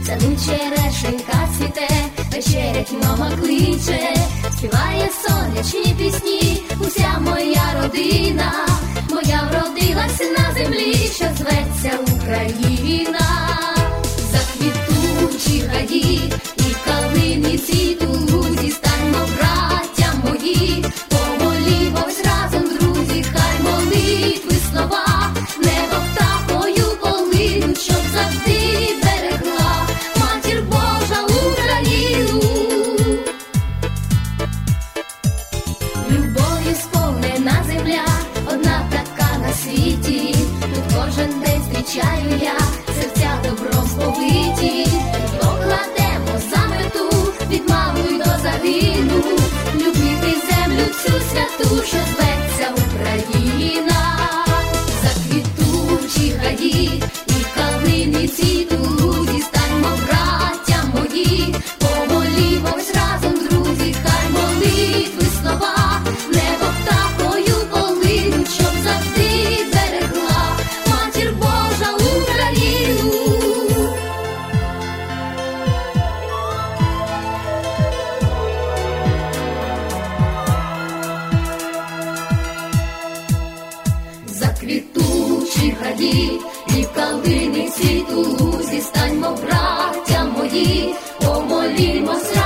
саду черешенька цвіте, вечерять мама кличе, співає сонячні пісні, уся моя родина, моя вродилась на землі, що зветься Україна. Заквітучі гаї і калини цвітуть, станьмо, браття мої, помолімось разом, друзі, хай молитви слова небо птахою полинуть, щоб завжди берегла Матір Божа Україну. Любов'ю сповнена земля, одна така на світі, тут кожен день зустрічаю я, серця добром сповиті, покладемо за мету від малої до загину, любити землю цю святу, що зветься Україна. Заквітучі гаї і калини цвітуть, станьмо, браття мої, помолімось разом, друзі, хай молитви слова небо птахою полинуть, щоб завжди берегла Матір Божа Україну. Заквітучі гаї і калини цвітуть, станьмо, браття мої, помолімось